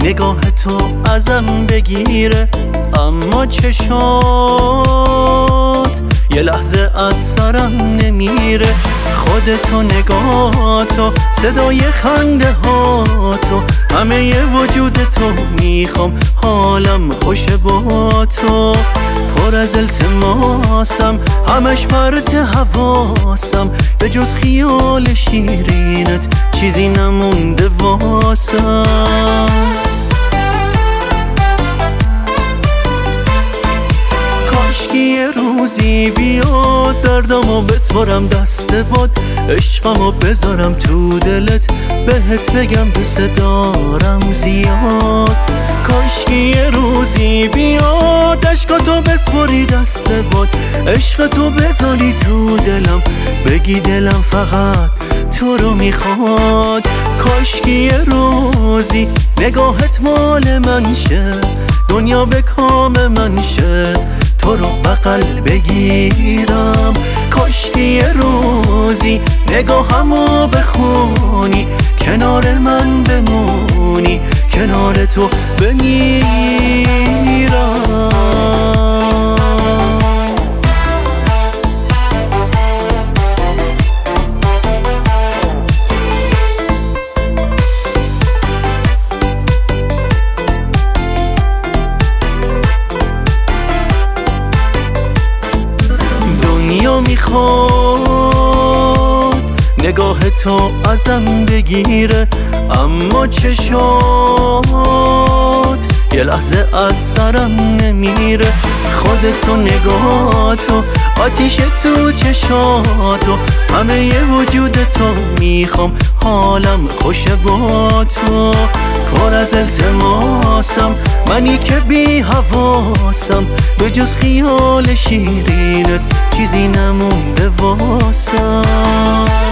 نگاه تو ازم بگیره، اما چشات یه لحظه از سرم نمیره. خودتو، نگاهاتو، صدای خنده هاتو، همه ی وجود تو میخوام، حالم خوشه با تو. پر از التماسم، همش پرت حواسم، به جز خیال شیرینت چیزی نمونده واسم. کاشکی یه روزی بیاد دردمو بسپارم دست باد، عشقمو بذارم تو دلت، بهت بگم دوست دارم زیاد. کاشکی یه روزی بیاد عشقاتو بسپاری دست باد، عشقتو بذاری تو دلم، بگی دلم فقط تو رو میخواد. کاشکی یه روزی نگاهت مال من شه، دنیا به کام من شه، تو رو بغل بگیرم. کاشکی یه روزی نگاهمو بخونی، کنار من بمونی، کنار تو بمیرم. دنیا میخواد نگاه تو ازم بگیره، اما چشات یه لحظه از سرم نمیره. خودتو، نگاهاتو، آتیش تو چشاتو، همه ی وجود تو میخوام، حالم خوشه با تو. پر از التماسم، منی که بی حواسم، به جز خیال شیرینت چیزی نمونده واسم.